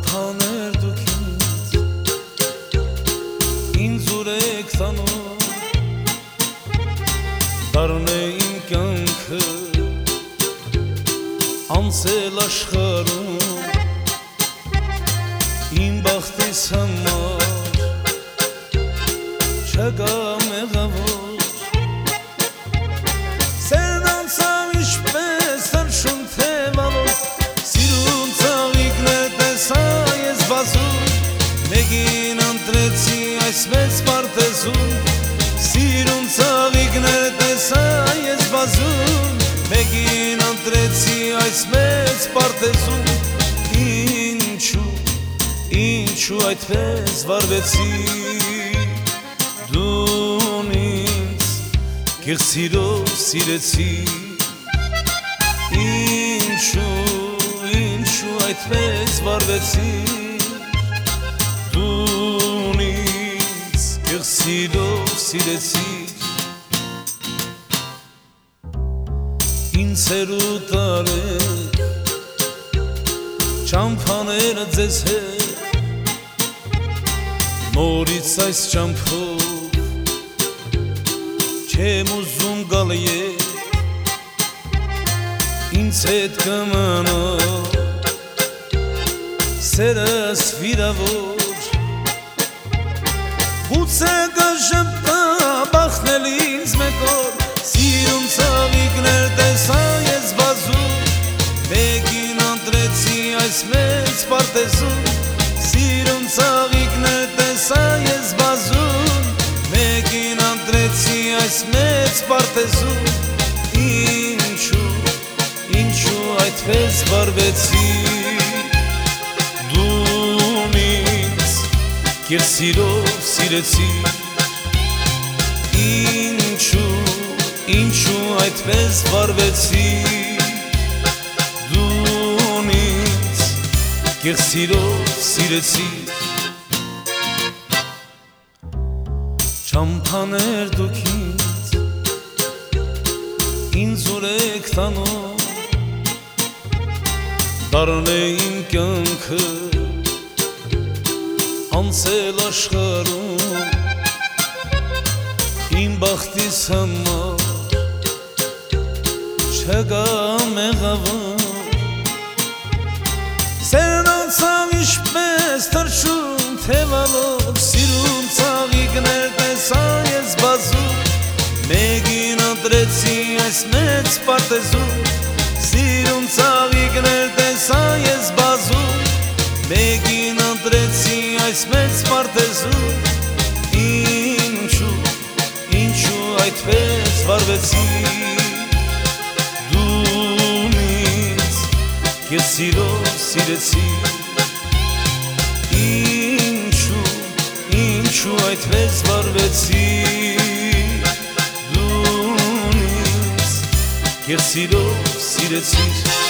Ճամփաներ դուք ինձ ուրեք տանում դառնե իմ կյանքը անցել աշխարհում իմ բախտիս համար չկա մեղավոր սերն անցավ ինչպես թռչուն թևալով սիրուն ծաղիկներ տեսա ես բազում մեկին ընտրեցի այս մեծ պարտեզում սիրուն ծաղիկներ տեսա ես բազում մեկին ընտրեցի այս մեծ պարտեզում ինչու այդպես վարվեցի դու ինձ կեղծիրով սիրեցի ինչու այդպես վարվեցի դու ինձ կեղծիրով սիրեցի ինձ սերուտ արեք ճամփաները ձեզ հետ նորից այս ճամփով չեմ ուզում գալ ետ ինձ հետ կմնա սերս վիրավոր գուցե կժպտա բախնել ինձ մեկ օր սիրուն ծաղիկներ տեսա ես բազում մեկին ընտրեցի այս մեծ պարտեզում սիրուն ծաղիկներ տեսա ես բազում մեկին ընտրեցի այս մեծ պարտեզում ինչու այդպես վարվեցի դու ինձ կեղծիրով սիրեցի ինչու այդպես վարվեցի դու ինձ կեղծիրով սիրեցի ճամփաներ դուք ինձ ուրեք տանում դառնե իմ կյանքը անցել աշխարհում իմ բախտիս համար չկա մեղավոր սերն անցավ ինչպես թռչուն թևալով սիրուն ծաղիկներ տեսա ես բազում մեկին ընտրեցի այս մեծ պարտեզում սիրուն ծաղիկներ տեսա ես բազում մեկին ընտրեցի այս մեծ պարտեզում ինչու այդպես վարվեցի դու ինձ կեղծիրով սիրեցի ինչու այդպես վարվեցի դու ինձ կեղծիրով սիրեցի